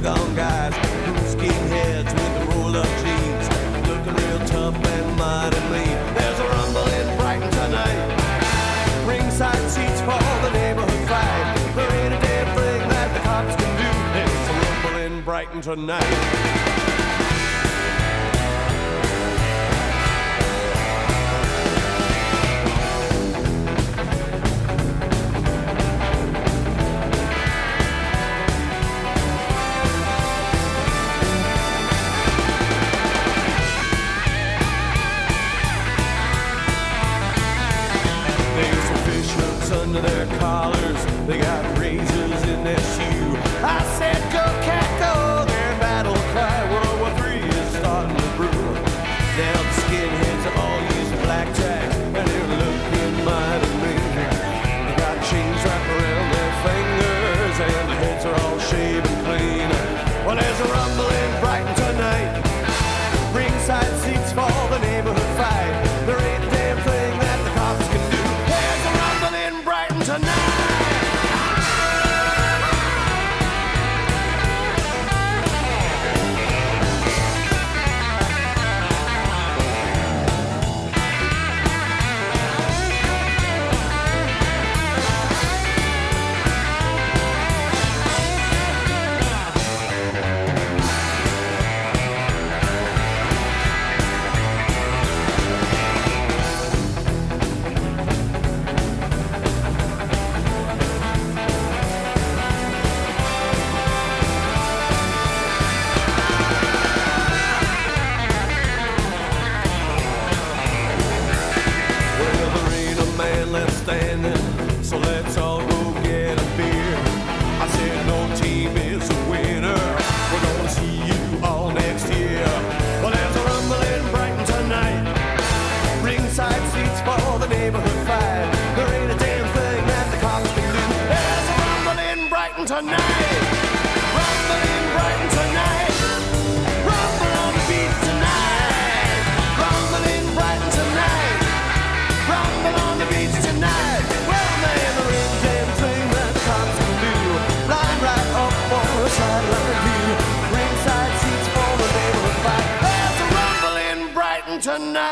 gone guys, skinheads with the roll-up jeans, looking real tough and mighty mean. There's a rumble in Brighton tonight, ringside seats for the neighborhood fight. There ain't a damn thing that the cops can do. There's a rumble in Brighton tonight. Under their collars, they got razors in their shoe. I said, go cat go, their battle cry, World War III is starting to brew. Now the skinheads are all using blackjacks, and they're looking mighty mean. They got chains wrapped around their fingers, and their heads are all shaven clean. Well, there's a rumble in Brighton tonight, ringside seats for the neighborhood fight. There ain't a damn thing that the cops can do. There's a rumble in Brighton tonight. Left standing, so let's all go get a beer. I said no team is a winner. We're gonna see you all next year. Well, there's a rumble in Brighton tonight, ringside seats for the neighborhood fight. There ain't a damn thing that the cops can do. There's a rumble in Brighton tonight. Rumble in Brighton tonight. Rumble on the beach tonight. Rumble in Brighton tonight. Rumble on the beach tonight. Well, man, there ain't a damn thing that the cops can do. Line right up for a sideline view. Ringside seats for the neighborhood fight. There's a rumble in Brighton tonight.